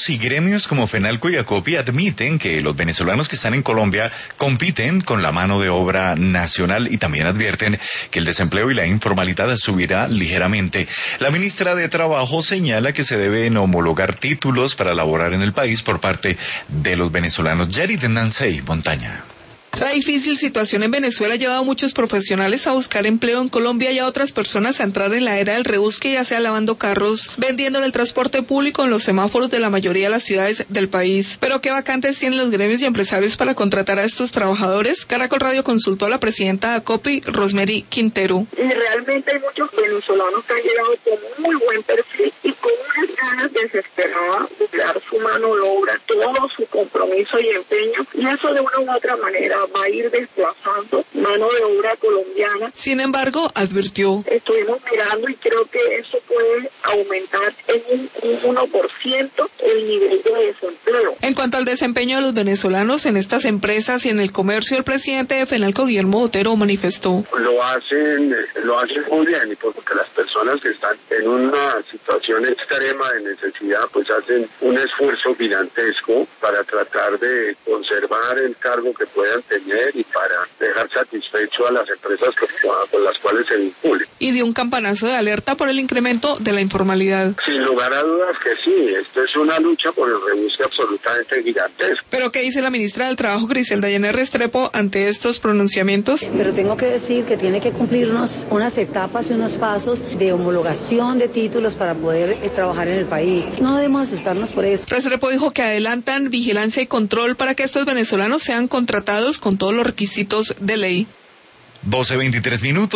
Y gremios como FENALCO y ACOPI admiten que los venezolanos que están en Colombia compiten con la mano de obra nacional y también advierten que el desempleo y la informalidad subirá ligeramente. La ministra de Trabajo señala que se deben homologar títulos para laborar en el país por parte de los venezolanos. Yarit Nansey Montaña. La difícil situación en Venezuela ha llevado a muchos profesionales a buscar empleo en Colombia y a otras personas a entrar en la era del rebusque, ya sea lavando carros, vendiendo en el transporte público en los semáforos de la mayoría de las ciudades del país. Pero ¿qué vacantes tienen los gremios y empresarios para contratar a estos trabajadores? Caracol Radio consultó a la presidenta de ACOPI, Rosemary Quintero. Y realmente hay muchos venezolanos que han llegado con muy buen perfil y con unas ganas desesperadas de dar su mano de obra, todo su compromiso y empeño, y eso de una u otra manera va a ir desplazando mano de obra colombiana. Sin embargo, advirtió. Estuvimos mirando y creo que eso puede aumentar en un 1% el nivel de desempleo. En cuanto al desempeño de los venezolanos en estas empresas y en el comercio, el presidente de FENALCO, Guillermo Otero, manifestó. Lo hacen muy bien, y porque las personas que están en una situación extrema de necesidad, pues hacen un esfuerzo gigantesco para tratar de conservar el cargo que puedan tener y para dejar satisfecho a las empresas con las cuales se vinculen. Y dio un campanazo de alerta por el incremento de la informalidad. Sin lugar a dudas que sí, esto es una lucha por el rebusque absolutamente gigantesco. ¿Pero qué dice la ministra del Trabajo, Griselda Yanet Restrepo, ante estos pronunciamientos? Pero tengo que decir que tiene que cumplirnos unas etapas y unos pasos de homologación de títulos para poder trabajar en el país. No debemos asustarnos por eso. Restrepo dijo que adelantan vigilancia y control para que estos venezolanos sean contratados con todos los requisitos de ley. 12:23.